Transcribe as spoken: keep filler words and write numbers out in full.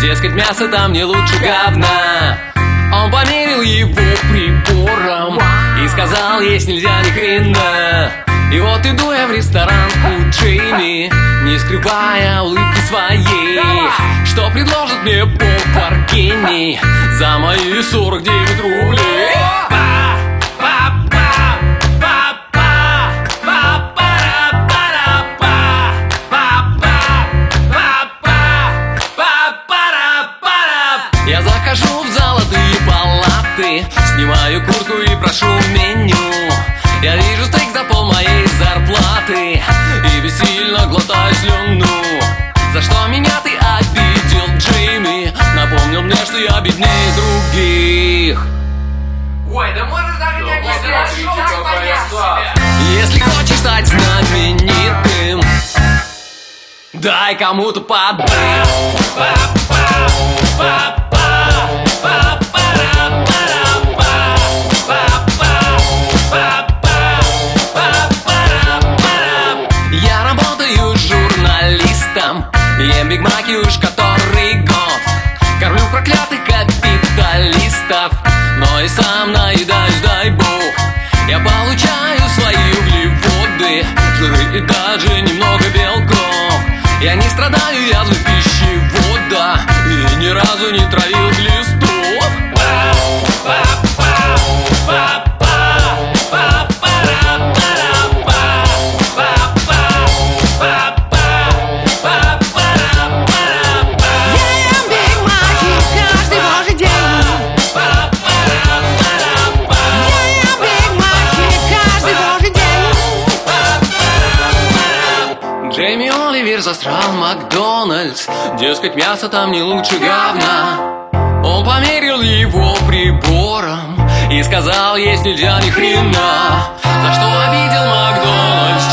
Дескать, мясо там не лучше говна. Он померил его прибором и сказал, есть нельзя ни хрена. И вот иду я в ресторан у Джейми, не скрывая улыбки своей, что предложит мне повар гений за мои сорок девять рублей. Я захожу в золотые палаты, снимаю куртку и прошу меню. Я вижу стейк за пол моей зарплаты и бессильно глотаю слюну. За что меня ты обидел, Джейми? Напомнил мне, что я беднее других. Ой, да можешь даже не объяснять. Если хочешь стать знаменитым, дай кому-то подбрать. Ем бигмаки уж который год, кормлю проклятых капиталистов, но и сам наедаюсь, дай бог. Я получаю свои углеводы, жиры и даже немного белков. Я не страдаю язвой пищевода и ни разу не травил глистов. Джейми Оливер застрял Макдональдс, дескать, мясо там не лучше говна. Он померил его прибором и сказал, есть нельзя ни хрена. За что обидел Макдональдс